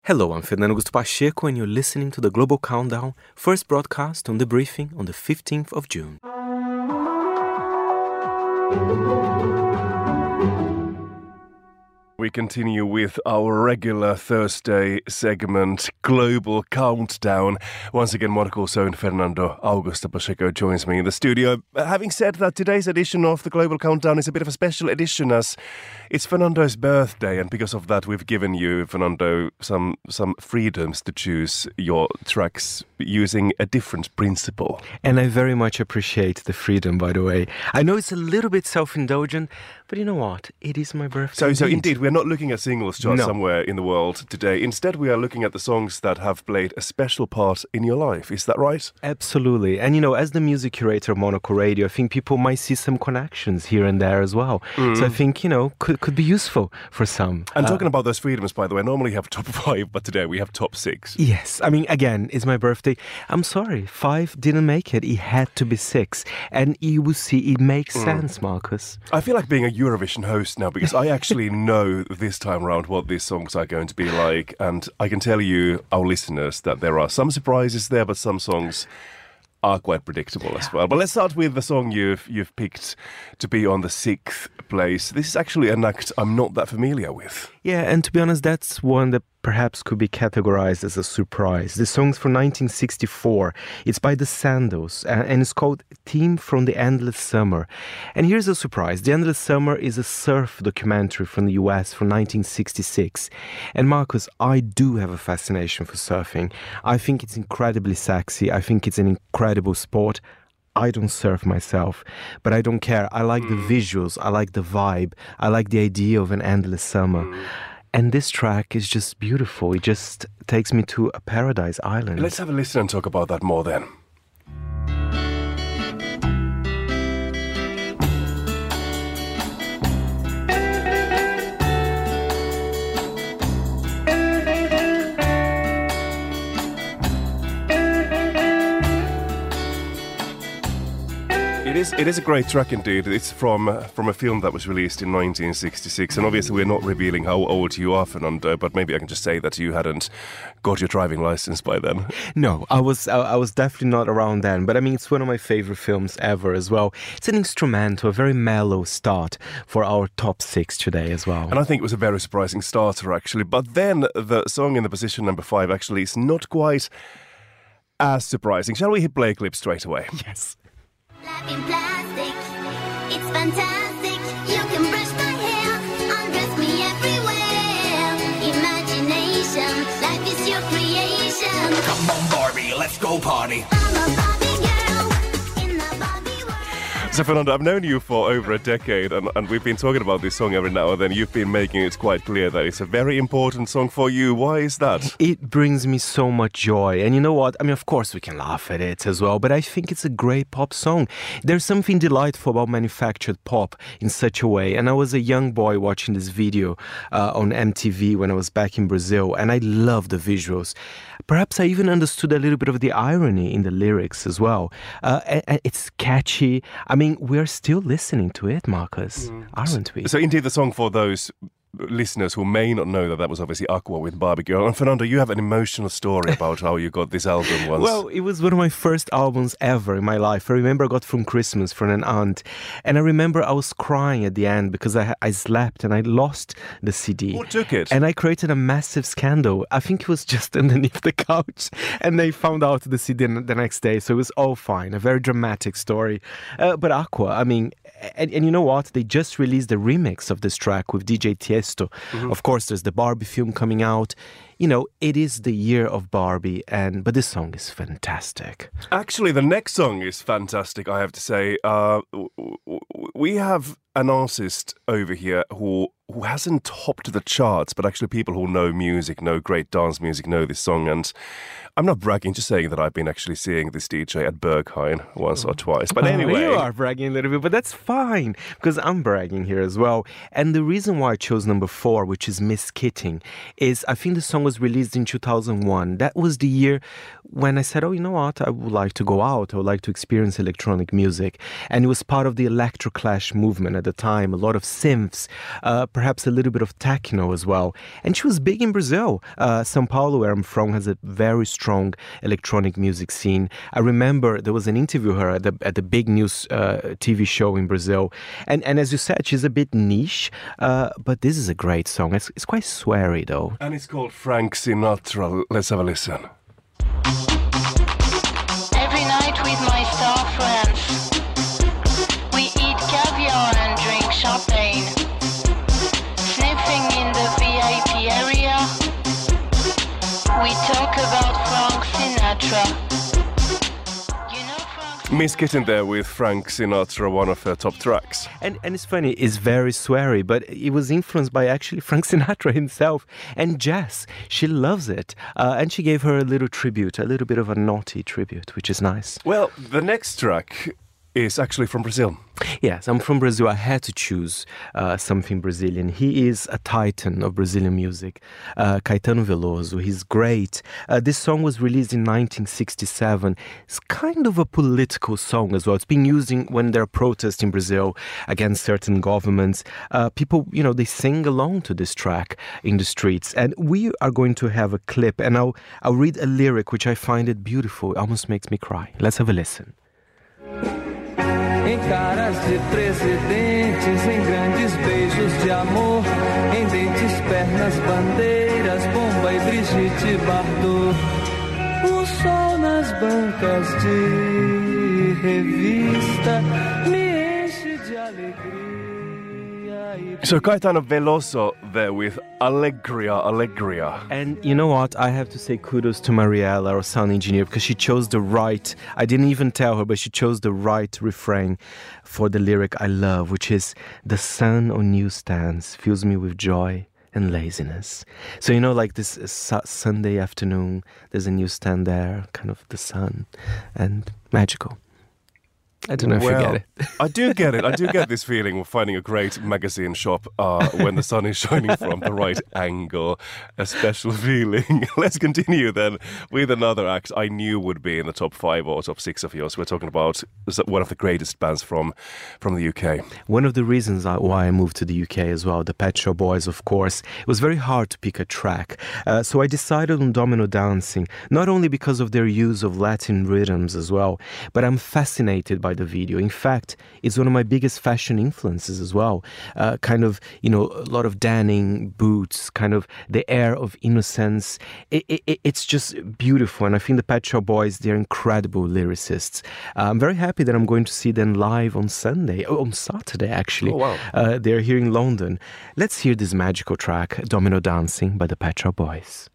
Hello, I'm Fernando Augusto Pacheco and you're listening to the Global Countdown, first broadcast on The Briefing on the 15th of June. We continue with our regular Thursday segment, Global Countdown. Once again, Marco's own Fernando Augusto Pacheco joins me in the studio. Having said that, today's edition of the Global Countdown is a bit of a special edition as it's Fernando's birthday, and because of that, we've given you, Fernando, some freedoms to choose your tracks using a different principle. And I very much appreciate the freedom, by the way. I know it's a little bit self-indulgent, but you know what? It is my birthday. So indeed, we're not looking at singles charts somewhere in the world today. Instead, we are looking at the songs that have played a special part in your life. Is that right? Absolutely. And, you know, as the music curator of Monaco Radio, I think people might see some connections here and there as well. So I think, you know, could be useful for some. And talking about those freedoms, by the way, I normally have top 5, but today we have top 6. Yes. I mean, again, it's my birthday. I'm sorry, 5 didn't make it. It had to be 6. And you will see it makes sense, Marcus. I feel like being a Eurovision host now because I actually know this time around what these songs are going to be like. And I can tell you, our listeners, that there are some surprises there, but some songs are quite predictable as well. But let's start with the song you've picked to be on the 6th place. This is actually an act I'm not that familiar with. Yeah, and to be honest, that's one that perhaps could be categorized as a surprise. The song's from 1964. It's by the Sandos, and it's called Theme from the Endless Summer. And here's a surprise. The Endless Summer is a surf documentary from the US from 1966. And Marcus, I do have a fascination for surfing. I think it's incredibly sexy. I think it's an incredible sport. I don't surf myself, but I don't care. I like the visuals. I like the vibe. I like the idea of an endless summer. And this track is just beautiful. It just takes me to a paradise island. Let's have a listen and talk about that more then. It is a great track indeed. It's from a film that was released in 1966, and obviously we're not revealing how old you are, Fernando, but maybe I can just say that you hadn't got your driving license by then. No, I was definitely not around then, but I mean, it's one of my favorite films ever as well. It's an instrumental, a very mellow start for our top 6 today as well. And I think it was a very surprising starter, actually. But then the song in the position number 5 actually is not quite as surprising. Shall we hit play clip straight away? Yes. Life in plastic, it's fantastic. You can brush my hair, undress me everywhere. Imagination, life is your creation. Come on, Barbie, let's go party. I'm a Barbie girl in the Barbie world. So, Fernando, I've known you for over a decade, and we've been talking about this song every now and then. You've been making it quite clear that it's a very important song for you. Why is that? It brings me so much joy. And you know what? I mean, of course, we can laugh at it as well, but I think it's a great pop song. There's something delightful about manufactured pop in such a way. And I was a young boy watching this video on MTV when I was back in Brazil, and I loved the visuals. Perhaps I even understood a little bit of the irony in the lyrics as well. It's catchy. I mean, we're still listening to it, Marcus, aren't we? So indeed, the song, for those listeners who may not know, that was obviously Aqua with Barbie Girl. And Fernando, you have an emotional story about how you got this album once. Well, it was one of my first albums ever in my life. I remember I got from Christmas from an aunt. And I remember I was crying at the end because I slept and I lost the CD. Who took it? And I created a massive scandal. I think it was just underneath the couch. And they found out the CD the next day. So it was all fine. A very dramatic story. But Aqua, I mean, and you know what? They just released a remix of this track with DJ Tiesto. Of course, there's the Barbie film coming out. You know, it is the year of Barbie, but this song is fantastic. Actually, the next song is fantastic, I have to say. We have an artist over here who hasn't topped the charts, but actually people who know music, know great dance music, know this song. And I'm not bragging, just saying that I've been actually seeing this DJ at Berghain once or twice. But anyway. You are bragging a little bit, but that's fine, because I'm bragging here as well. And the reason why I chose number 4, which is Miss Kitting, is I think the song was released in 2001. That was the year when I said, oh, you know what? I would like to go out. I would like to experience electronic music. And it was part of the electroclash movement at the time. A lot of synths, perhaps a little bit of techno as well. And she was big in Brazil. São Paulo, where I'm from, has a very strong electronic music scene. I remember there was an interview with her at the big news TV show in Brazil. And as you said, she's a bit niche, but this is a great song. It's quite sweary, though. And it's called Frank Sinatra. Let's have a listen. Every night with my star friends, we eat caviar and drink champagne. Sniffing in the VIP area, we talk about Frank Sinatra. Miss Kitten there with Frank Sinatra, one of her top tracks. And it's funny, it's very sweary, but it was influenced by actually Frank Sinatra himself and jazz. She loves it. And she gave her a little tribute, a little bit of a naughty tribute, which is nice. Well, the next track is actually from Brazil. Yes, I'm from Brazil. I had to choose something Brazilian. He is a titan of Brazilian music, Caetano Veloso. He's great. This song was released in 1967. It's kind of a political song as well. It's being used when there are protests in Brazil against certain governments. People, they sing along to this track in the streets. And we are going to have a clip, and I'll read a lyric which I find it beautiful. It almost makes me cry. Let's have a listen. Em caras de presidentes, em grandes beijos de amor, em dentes, pernas, bandeiras, Bomba e Brigitte Bardot. O sol nas bancas de revista me enche de alegria. So Caetano Veloso there with Alegria. And you know what? I have to say kudos to Mariella, our sound engineer, because she chose the right, I didn't even tell her, but she chose the right refrain for the lyric I love, which is, the sun on newsstands fills me with joy and laziness. So, like this Sunday afternoon, there's a newsstand there, kind of the sun, and magical. I don't know if you get it. I do get it. I do get this feeling of finding a great magazine shop when the sun is shining from the right angle. A special feeling. Let's continue then with another act I knew would be in the top 5 or top 6 of yours. We're talking about one of the greatest bands from the UK. One of the reasons why I moved to the UK as well, the Pet Shop Boys, of course. It was very hard to pick a track. So I decided on Domino Dancing, not only because of their use of Latin rhythms as well, but I'm fascinated by the video. In fact, it's one of my biggest fashion influences as well. Kind of, a lot of Danning boots, kind of the air of innocence. It's just beautiful. And I think the Pet Shop Boys, they're incredible lyricists. I'm very happy that I'm going to see them live on Saturday, actually. Oh, wow. They're here in London. Let's hear this magical track, Domino Dancing by the Pet Shop Boys.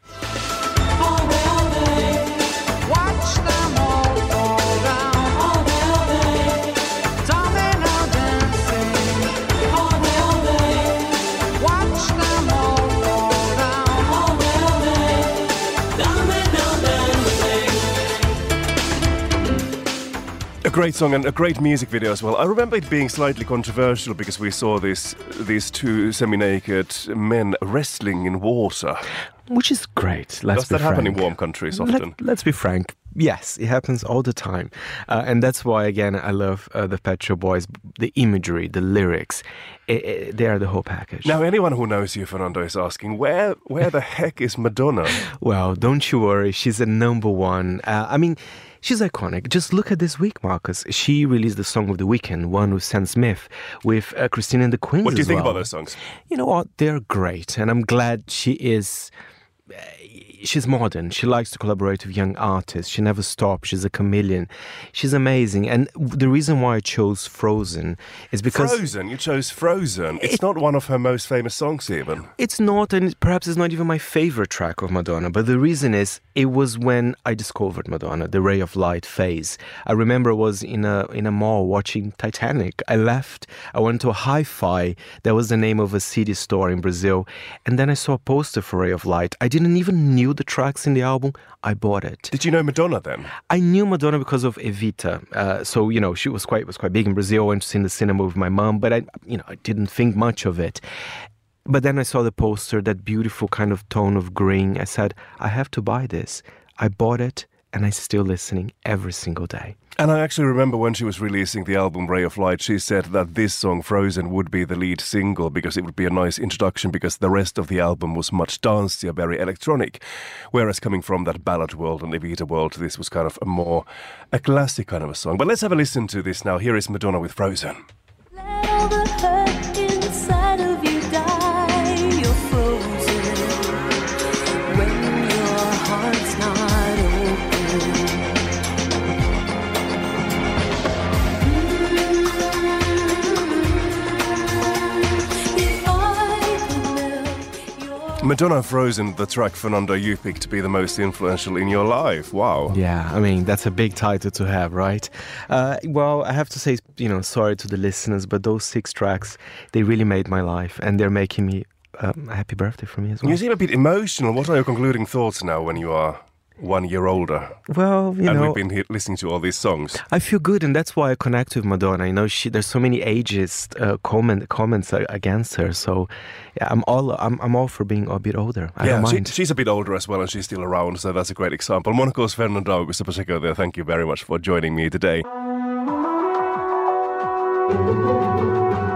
A great song and a great music video as well. I remember it being slightly controversial because we saw these two semi-naked men wrestling in water. Which is great. Does that happen in warm countries often? Let's be frank. Yes, it happens all the time. And that's why, again, I love the Pet Shop Boys. The imagery, the lyrics, they are the whole package. Now, anyone who knows you, Fernando, is asking, where the heck is Madonna? Well, don't you worry. She's a number one. She's iconic. Just look at this week, Marcus. She released the song of the weekend, one with Sam Smith, with Christina and the Queens. What do you think well. about those songs? You know what? They're great. And I'm glad she is... She's modern. She likes to collaborate with young artists. She never stops. She's a chameleon. She's amazing. And the reason why I chose Frozen is because... Frozen? You chose Frozen? It's not one of her most famous songs even. It's not, and perhaps it's not even my favorite track of Madonna. But the reason is, it was when I discovered Madonna, the Ray of Light phase. I remember I was in a mall watching Titanic. I left. I went to a Hi-Fi. That was the name of a CD store in Brazil. And then I saw a poster for Ray of Light. I didn't even knew the tracks in the album. I bought it. Did you know Madonna then? I knew Madonna because of Evita. So, she was quite big in Brazil. I went to see in the cinema with my mom, but I didn't think much of it. But then I saw the poster, that beautiful kind of tone of green. I said, I have to buy this. I bought it, and I'm still listening every single day. And I actually remember when she was releasing the album Ray of Light, she said that this song, Frozen, would be the lead single because it would be a nice introduction because the rest of the album was much dancey, very electronic. Whereas coming from that ballad world and Evita world, this was kind of a classic kind of a song. But let's have a listen to this now. Here is Madonna with Frozen. Let all the hurt inside of you die. You're frozen when your heart's not open. If I could melt your Madonna Frozen, the track, Fernando, you picked to be the most influential in your life. Wow. Yeah, I mean, that's a big title to have, right? Well, I have to say, sorry to the listeners, but those 6 tracks, they really made my life, and they're making me a happy birthday for me as well. You seem a bit emotional. What are your concluding thoughts now when you are 1 year older? Well, And we've been here listening to all these songs. I feel good, and that's why I connect with Madonna. There's so many ageist comments against her. So, yeah, I'm all for being a bit older. I don't mind. She's a bit older as well, and she's still around. So that's a great example. Monaco's Fernando Augusto Pacheco there. Thank you very much for joining me today.